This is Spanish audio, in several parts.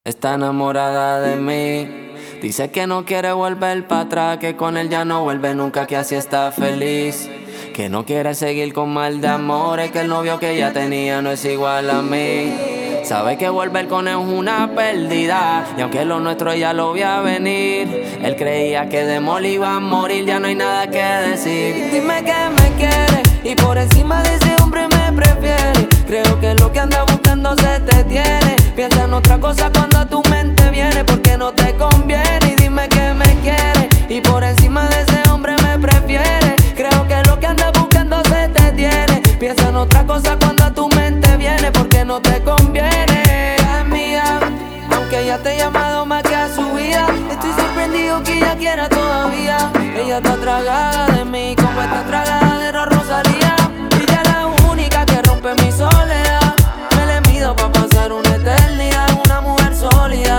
Está enamorada de mí. Dice que no quiere volver para atrás, que con él ya no vuelve nunca, que así está feliz. Que no quiere seguir con mal de amores, que el novio que ella tenía no es igual a mí. Sabe que volver con él es una pérdida, y aunque lo nuestro ella lo vio venir. Él creía que de mole iba a morir, ya no hay nada que decir. Dime que me quiere y por encima de ese hombre me prefiere. Creo que lo que anda buscando se te tiene. Piensa en otra cosa cuando a tu mente viene, porque no te conviene. Y dime que me quiere y por encima de ese hombre me prefiere. Creo que lo que anda buscando se te tiene. Piensa en otra cosa cuando a tu mente viene, porque no te conviene. Es mía, aunque ella te ha llamado más que a su vida. Estoy sorprendido que ella quiera todavía. Ella está tragada de mí como está tragada de Rosalía. Ella es la única que rompe mi soledad. Me le mido pa' pasar una eternidad. Una mujer sólida.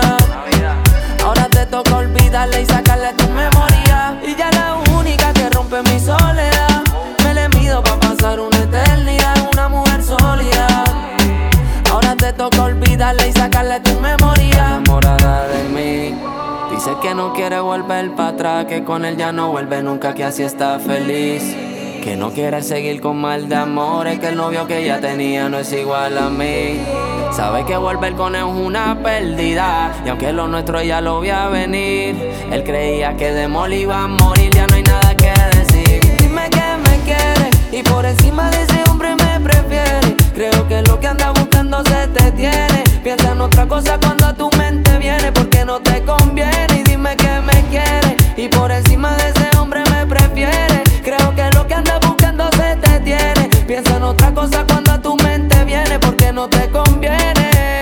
Ahora te toca olvidarle y sacarle tu memoria. Ella es la única que rompe mi soledad. Me le mido pa' pasar una eternidad. Una mujer sólida. Ahora te toca olvidarle y sacarle tu memoria. Enamorada de mí. Dice que no quiere volver para atrás, que con él ya no vuelve nunca, que así está feliz. Que no quiere seguir con mal de amores, que el novio que ella tenía no es igual a mí. Sabe que volver con él es una pérdida, y aunque lo nuestro ella lo vio venir. Él creía que de mole iba a morir, ya no hay nada que decir. Dime que me quiere y por encima de ese hombre me prefiere. Creo que lo que anda buscando se te tiene. Piensa en otra cosa cuando a tu mente viene, porque no te conviene. Y dime que me quiere y por encima de ese hombre me prefiere. Creo que lo que anda buscando se te tiene. Piensa en otra cosa cuando a tu mente viene, porque no te conviene.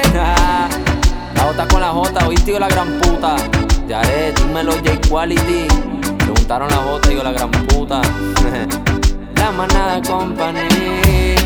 La J con la J, oíste, yo la gran puta. Yaret, dímelo, J Quality. Preguntaron la J, digo la gran puta. La manada company.